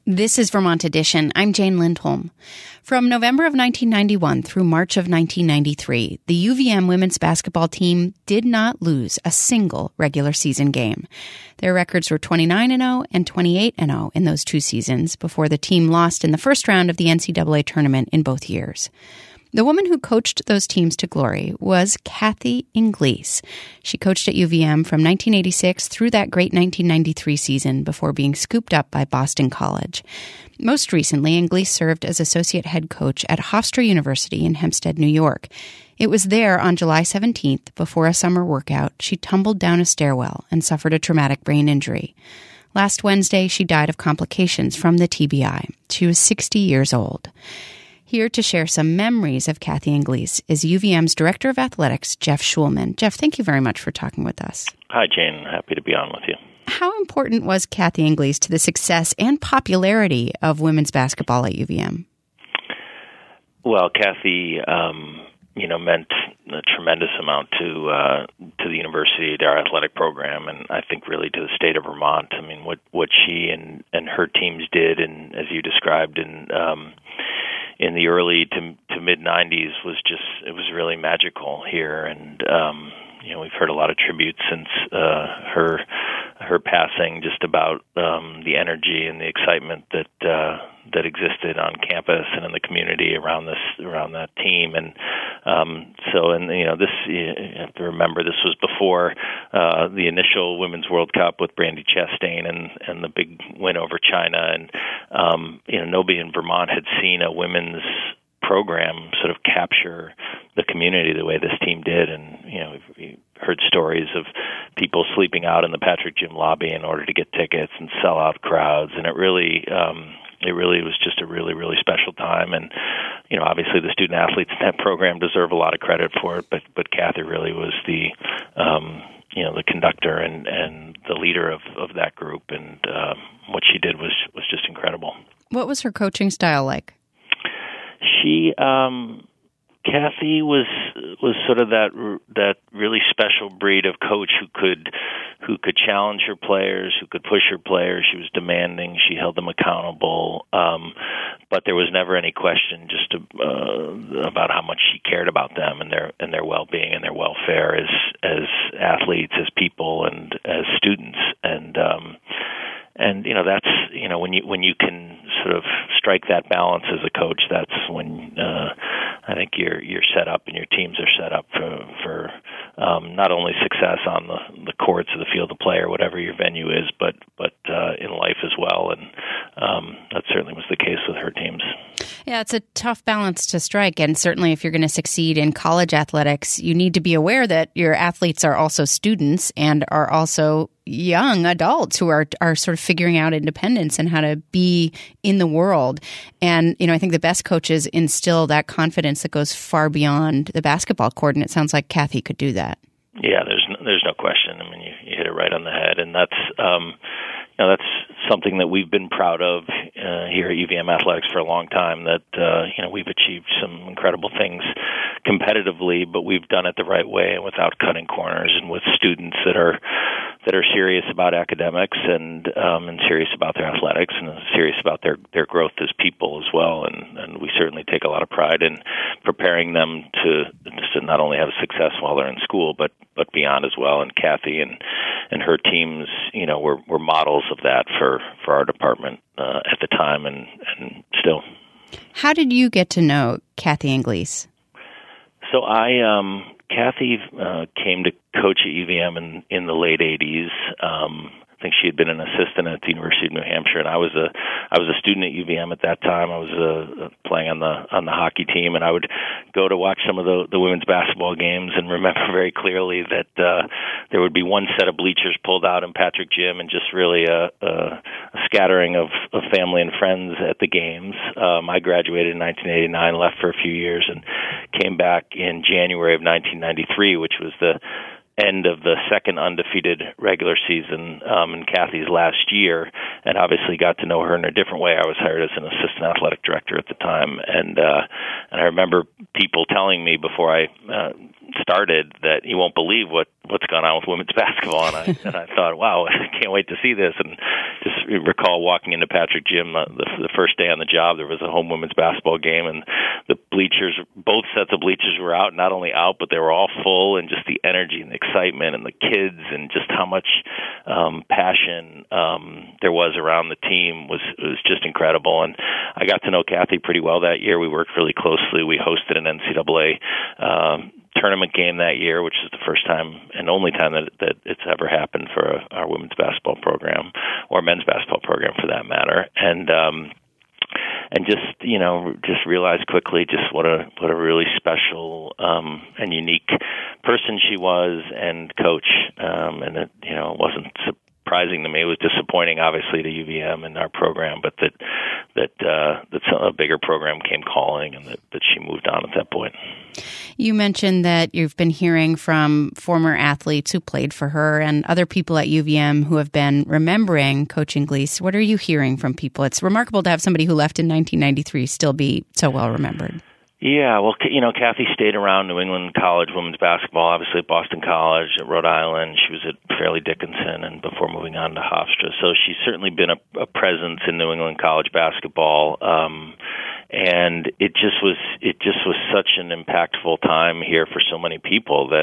This is Vermont Edition. I'm Jane Lindholm. From November of 1991 through March of 1993, the UVM women's basketball team did not lose a single regular season game. Their records were 29-0 and 28-0 in those two seasons before the team lost in the first round of the NCAA tournament in both years. The woman who coached those teams to glory was Kathy Ingslees. She coached at UVM from 1986 through that great 1993 season before being scooped up by Boston College. Most recently, Ingslees served as associate head coach at Hofstra University in Hempstead, New York. It was there on July 17th, before a summer workout, she tumbled down a stairwell and suffered a traumatic brain injury. Last Wednesday, she died of complications from the TBI. She was 60 years old. Here to share some memories of Kathy Ingslees is UVM's Director of Athletics, Jeff Schulman. Jeff, thank you very much for talking with us. Hi, Jane. Happy to be on with you. How important was Kathy Ingslees to the success and popularity of women's basketball at UVM? Well, Kathy, meant a tremendous amount to the university, to our athletic program, and I think really to the state of Vermont. I mean, what she and her teams did, and as you described, in the early to mid 90s it was really magical here, and we've heard a lot of tributes since her passing, just about the energy and the excitement that existed on campus and in the community around that team, and this, you have to remember, this was before the initial Women's World Cup with Brandi Chastain and the big win over China, and nobody in Vermont had seen a women's program sort of capture the community the way this team did. And we've heard stories of people sleeping out in the Patrick Gym lobby in order to get tickets and sell out crowds, and it really was just a really, really special time. And obviously the student athletes in that program deserve a lot of credit for it, but Kathy really was the conductor and the leader of that group, and what she did was just incredible. What was her coaching style like? Kathy was sort of that really special breed of coach who could challenge her players, who could push her players. She was demanding. She held them accountable, but there was never any question just about how much she cared about them and their well-being and their welfare as athletes, as people, and as students. And that's when you can sort of strike that balance as a coach, that's when I think you're set up and your teams are set up for not only success on the courts or the field of play or whatever your venue is, but in life as well. And that certainly was the case with her teams. Yeah, it's a tough balance to strike. And certainly if you're going to succeed in college athletics, you need to be aware that your athletes are also students and are also young adults who are sort of figuring out independence and how to be in the world. And, I think the best coaches instill that confidence that goes far beyond the basketball court. And it sounds like Kathy could do that. Yeah, there's no question. I mean, you hit it right on the head. And that's something that we've been proud of here at UVM Athletics for a long time, that we've achieved some incredible things competitively, but we've done it the right way and without cutting corners, and with students that are serious about academics and serious about their athletics and serious about their growth as people as well. And we certainly take a lot of pride in preparing them to not only have success while they're in school, but beyond as well. And Kathy and her teams, were models of that for our department at the time and still. How did you get to know Kathy Ingslees? So Kathy came to coach at UVM in the late 80s. I think she had been an assistant at the University of New Hampshire, and I was a student at UVM at that time. I was playing on the hockey team, and I would go to watch some of the women's basketball games, and remember very clearly that there would be one set of bleachers pulled out in Patrick Gym, and just really a scattering of family and friends at the games. I graduated in 1989, left for a few years, and came back in January of 1993, which was the end of the second undefeated regular season in Kathy's last year, and obviously got to know her in a different way. I was hired as an assistant athletic director at the time, and I remember people telling me before I started that you won't believe what's gone on with women's basketball, and I thought, wow, I can't wait to see this. And just recall walking into Patrick Gym the first day on the job. There was a home women's basketball game, and the bleachers, both sets of bleachers were out, not only out, but they were all full, and just the energy and the excitement and the kids and just how much passion there was around the team was just incredible. And I got to know Kathy pretty well that year. We worked really closely. We hosted an NCAA tournament game that year, which is the first time and only time that it's ever happened for our women's basketball program, or men's basketball program for that matter. And just realized quickly just what a really special and unique person she was, and coach. And it wasn't surprising to me. It was disappointing, obviously, to UVM and our program, but that a bigger program came calling, and that she moved on at that point. You mentioned that you've been hearing from former athletes who played for her and other people at UVM who have been remembering Coach Inglis. What are you hearing from people? It's remarkable to have somebody who left in 1993 still be so well remembered. Yeah, well, Kathy stayed around New England College women's basketball, obviously at Boston College, at Rhode Island. She was at Fairleigh Dickinson, and before moving on to Hofstra. So she's certainly been a presence in New England College basketball. And it just was such an impactful time here for so many people that,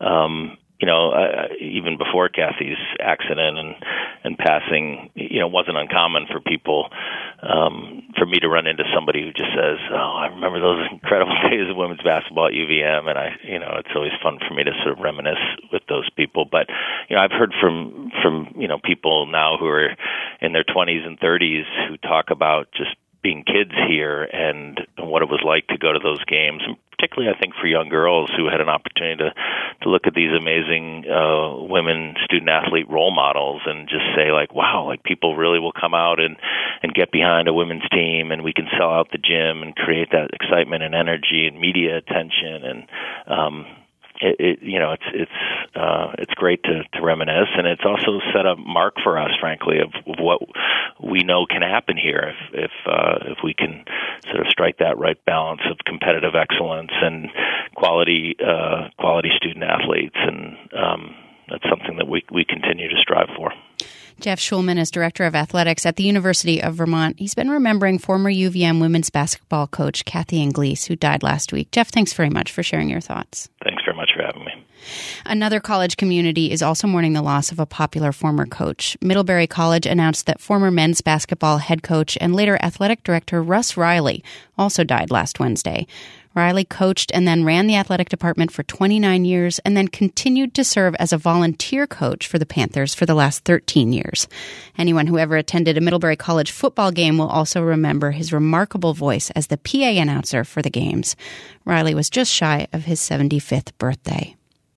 even before Kathy's accident and passing, wasn't uncommon for people, for me to run into somebody who just says, "Oh, I remember those incredible days of women's basketball at UVM," and it's always fun for me to sort of reminisce with those people. But I've heard from people now who are in their 20s and 30s who talk about just being kids here and what it was like to go to those games, and particularly I think for young girls who had an opportunity to look at these amazing women student-athlete role models and just say, like, wow, like people really will come out and get behind a women's team, and we can sell out the gym and create that excitement and energy and media attention. And it's great to reminisce, and it's also set a mark for us, frankly, of what we know can happen here if we can sort of strike that right balance of competitive excellence and quality student athletes, and that's something that we continue to strive for. Jeff Schulman is Director of Athletics at the University of Vermont. He's been remembering former UVM women's basketball coach Kathy Inglis, who died last week. Jeff, thanks very much for sharing your thoughts. Thanks very much for having me. Another college community is also mourning the loss of a popular former coach. Middlebury College announced that former men's basketball head coach and later athletic director Russ Riley also died last Wednesday. Riley coached and then ran the athletic department for 29 years and then continued to serve as a volunteer coach for the Panthers for the last 13 years. Anyone who ever attended a Middlebury College football game will also remember his remarkable voice as the PA announcer for the games. Riley was just shy of his 75th birthday.